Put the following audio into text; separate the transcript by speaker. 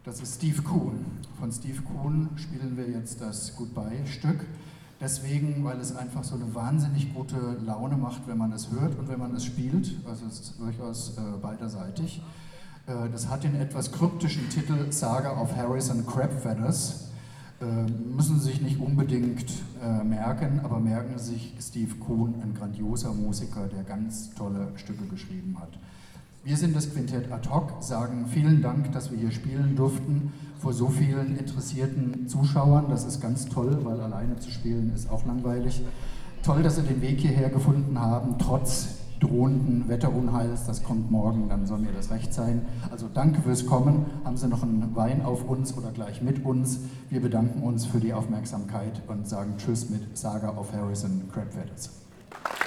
Speaker 1: Das ist Steve Kuhn. Von Steve Kuhn spielen wir jetzt das Goodbye-Stück. Deswegen, weil es einfach so eine wahnsinnig gute Laune macht, wenn man es hört und wenn man es spielt. Also es ist durchaus beiderseitig. Das hat den etwas kryptischen Titel Saga of Harris and Crabfeathers. Müssen Sie sich nicht unbedingt merken, aber merken Sie sich, Steve Kuhn, ein grandioser Musiker, der ganz tolle Stücke geschrieben hat. Wir sind das Quintett Ad Hoc, sagen vielen Dank, dass wir hier spielen durften vor so vielen interessierten Zuschauern. Das ist ganz toll, weil alleine zu spielen ist auch langweilig. Toll, dass Sie den Weg hierher gefunden haben, trotz drohenden Wetterunheils. Das kommt morgen, dann soll mir das recht sein. Also danke fürs Kommen. Haben Sie noch einen Wein auf uns oder gleich mit uns? Wir bedanken uns für die Aufmerksamkeit und sagen Tschüss mit Saga of Harris and Crabfeathers.